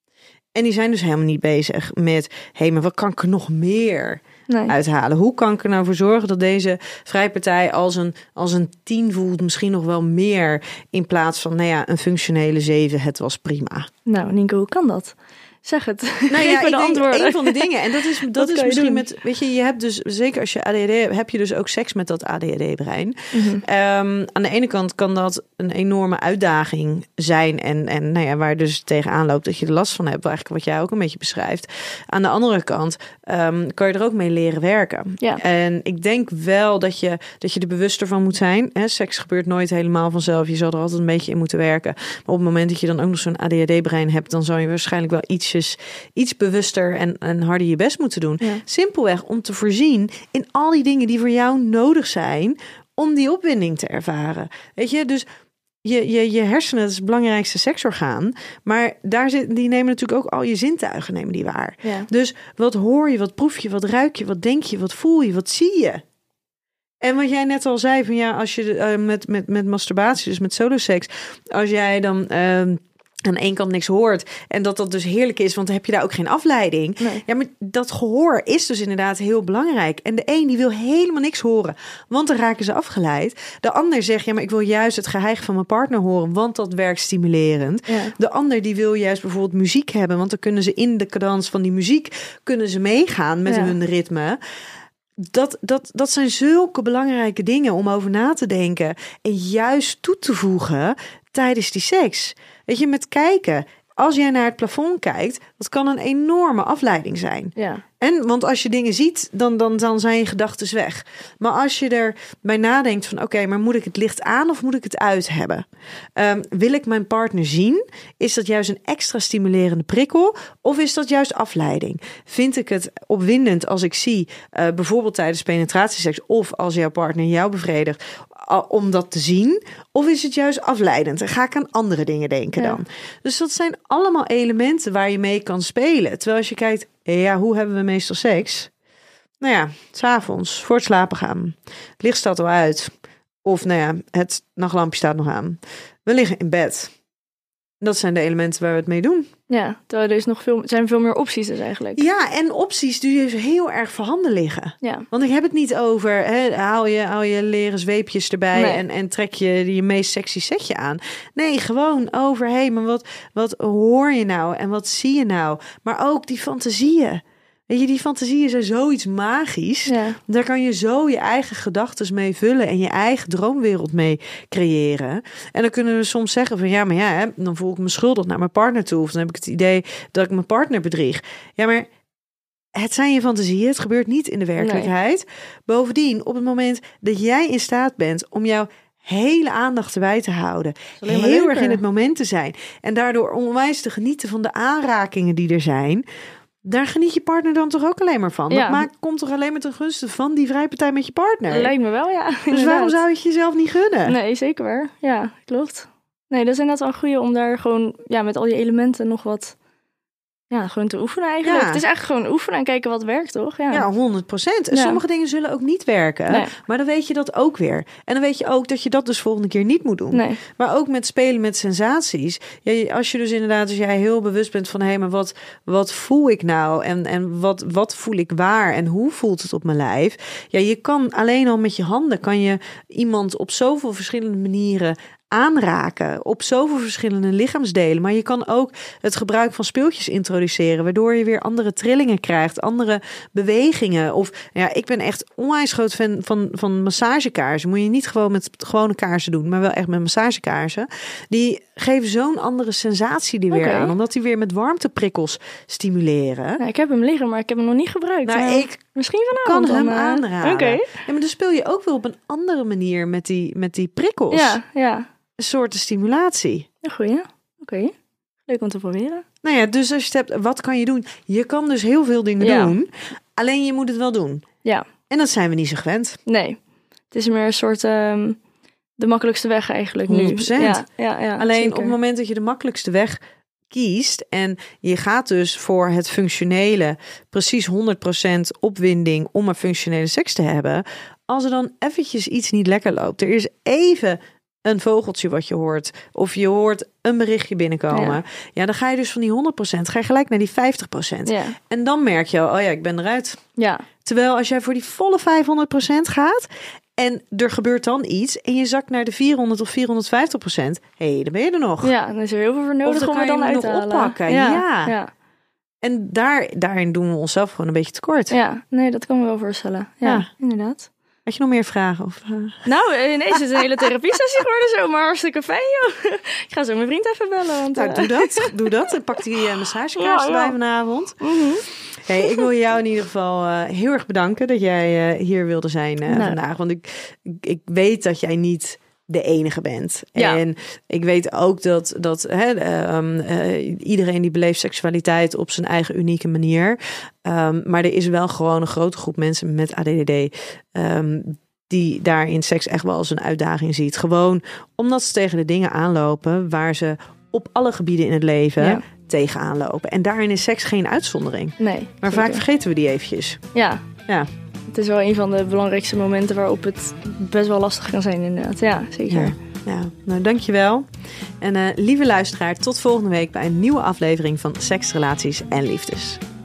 En die zijn dus helemaal niet bezig met, maar wat kan ik er nog meer uithalen? Hoe kan ik er nou voor zorgen dat deze vrijpartij als een 10 voelt, misschien nog wel meer, in plaats van, een functionele 7, het was prima. Nou, Nienke, hoe kan dat? Zeg het. Nou ja, ik denk een van de dingen. En dat is misschien met, weet je hebt dus, zeker als je ADHD hebt, heb je dus ook seks met dat ADHD-brein. Mm-hmm. Aan de ene kant kan dat een enorme uitdaging zijn. En waar je dus tegenaan loopt dat je er last van hebt. Eigenlijk wat jij ook een beetje beschrijft. Aan de andere kant kan je er ook mee leren werken. Ja. En ik denk wel dat je er bewuster van moet zijn. Seks gebeurt nooit helemaal vanzelf. Je zal er altijd een beetje in moeten werken. Maar op het moment dat je dan ook nog zo'n ADHD-brein hebt, dan zou je waarschijnlijk wel iets bewuster en harder je best moeten doen. Ja. Simpelweg om te voorzien in al die dingen die voor jou nodig zijn om die opwinding te ervaren. Weet je, dus je hersenen, dat is het belangrijkste seksorgaan, maar die nemen natuurlijk ook al je zintuigen nemen die waar. Ja. Dus wat hoor je, wat proef je, wat ruik je, wat denk je, wat voel je, wat zie je? En wat jij net al zei, van als je met masturbatie, dus met soloseks, als jij dan aan de ene kant niks hoort en dat dus heerlijk is, want dan heb je daar ook geen afleiding. Nee. Ja, maar dat gehoor is dus inderdaad heel belangrijk. En de een die wil helemaal niks horen, want dan raken ze afgeleid. De ander zegt, maar ik wil juist het geheig van mijn partner horen, want dat werkt stimulerend. Ja. De ander die wil juist bijvoorbeeld muziek hebben, want dan kunnen ze in de cadans van die muziek kunnen ze meegaan met hun ritme. Dat zijn zulke belangrijke dingen om over na te denken en juist toe te voegen tijdens die seks. Weet je, met kijken. Als jij naar het plafond kijkt, dat kan een enorme afleiding zijn. Ja. Want als je dingen ziet, dan zijn je gedachten weg. Maar als je er bij nadenkt van, oké, maar moet ik het licht aan of moet ik het uit hebben? Wil ik mijn partner zien? Is dat juist een extra stimulerende prikkel? Of is dat juist afleiding? Vind ik het opwindend als ik zie, bijvoorbeeld tijdens penetratieseks, of als jouw partner jou bevredigt, om dat te zien? Of is het juist afleidend? En ga ik aan andere dingen denken dan? Dus dat zijn allemaal elementen waar je mee kan spelen. Terwijl als je kijkt, hoe hebben we meestal seks? Nou ja, 's avonds, voor het slapen gaan. Het licht staat al uit. Of het nachtlampje staat nog aan. We liggen in bed. Dat zijn de elementen waar we het mee doen. Ja, terwijl er zijn veel meer opties dus eigenlijk. Ja, en opties die dus heel erg voorhanden liggen. Ja. Want ik heb het niet over, haal je leren zweepjes erbij en trek je meest sexy setje aan. Nee, gewoon over, maar wat hoor je nou en wat zie je nou? Maar ook die fantasieën. Weet je, die fantasieën zijn zoiets magisch. Ja. Daar kan je zo je eigen gedachten mee vullen en je eigen droomwereld mee creëren. En dan kunnen we soms zeggen van dan voel ik me schuldig naar mijn partner toe. Of dan heb ik het idee dat ik mijn partner bedrieg. Ja, maar het zijn je fantasieën. Het gebeurt niet in de werkelijkheid. Nee. Bovendien, op het moment dat jij in staat bent om jouw hele aandacht erbij te houden. Heel erg in het moment te zijn. En daardoor onwijs te genieten van de aanrakingen die er zijn. Daar geniet je partner dan toch ook alleen maar van? Ja. Dat komt toch alleen maar ten gunste van die vrijpartij met je partner? Lijkt me wel, ja. Dus waarom zou je het jezelf niet gunnen? Nee, zeker waar. Ja, klopt. Nee, dat is inderdaad wel een goeie om daar gewoon met al die elementen nog wat gewoon te oefenen eigenlijk. Ja. Het is eigenlijk gewoon oefenen en kijken wat werkt, toch? Ja, 100%. En sommige dingen zullen ook niet werken. Nee. Maar dan weet je dat ook weer. En dan weet je ook dat je dat dus volgende keer niet moet doen. Nee. Maar ook met spelen met sensaties. Ja, als je dus inderdaad, als jij heel bewust bent van... hé, maar wat voel ik nou? En wat voel ik waar? En hoe voelt het op mijn lijf? Ja, je kan alleen al met je handen... kan je iemand op zoveel verschillende manieren... aanraken op zoveel verschillende lichaamsdelen. Maar je kan ook het gebruik van speeltjes introduceren, waardoor je weer andere trillingen krijgt, andere bewegingen. Of ja, ik ben echt onwijs groot fan van massagekaarsen. Moet je niet gewoon met gewone kaarsen doen, maar wel echt met massagekaarsen. Die geven zo'n andere sensatie die weer aan, omdat die weer met warmteprikkels stimuleren. Ja, ik heb hem liggen, maar ik heb hem nog niet gebruikt. Nou, ik misschien kan vanavond hem aanraden. Oké. Ja, maar dan speel je ook wel op een andere manier met die prikkels. Ja. Een soort stimulatie. Een goeie. Oké. Leuk om te proberen. Nou ja, dus als je het hebt, wat kan je doen? Je kan dus heel veel dingen doen. Alleen je moet het wel doen. Ja. En dat zijn we niet zo gewend. Nee. Het is meer een soort de makkelijkste weg eigenlijk 100%. nu. Ja, alleen zeker. op het moment dat je de makkelijkste weg kiest en je gaat dus voor het functionele, precies 100% opwinding om een functionele seks te hebben. Als er dan eventjes iets niet lekker loopt, er is even een vogeltje wat je hoort, of je hoort een berichtje binnenkomen. Ja, dan ga je dus van die 100%, ga je gelijk naar die 50%. Ja. En dan merk je, oh ja, ik ben eruit. Ja. Terwijl als jij voor die volle 500% gaat en er gebeurt dan iets en je zakt naar de 400 of 450%, hé, dan ben je er nog. Ja, dan is er heel veel voor nodig om er dan uit te halen. Nog oppakken. Ja. En daarin doen we onszelf gewoon een beetje tekort. Ja, nee, dat kan me wel voorstellen. Ja, inderdaad. Had je nog meer vragen? Of, Nou, ineens is het een hele therapie-sessie geworden zo, maar hartstikke fijn, joh. Ik ga zo mijn vriend even bellen. Want, nou, doe dat. En pak die massagekaars erbij vanavond. Mm-hmm. Hey, ik wil jou in ieder geval heel erg bedanken dat jij hier wilde zijn vandaag. Want ik weet dat jij niet de enige bent. Ja. En ik weet ook dat iedereen die beleeft seksualiteit op zijn eigen unieke manier. Maar er is wel gewoon een grote groep mensen met ADHD die daarin seks echt wel als een uitdaging ziet. Gewoon omdat ze tegen de dingen aanlopen waar ze op alle gebieden in het leven tegenaan lopen. En daarin is seks geen uitzondering. Nee. Maar vaak vergeten we die eventjes. Ja. Het is wel een van de belangrijkste momenten waarop het best wel lastig kan zijn inderdaad. Ja, zeker. Ja, nou dankjewel. En lieve luisteraar, tot volgende week bij een nieuwe aflevering van Seks, Relaties en Liefdes.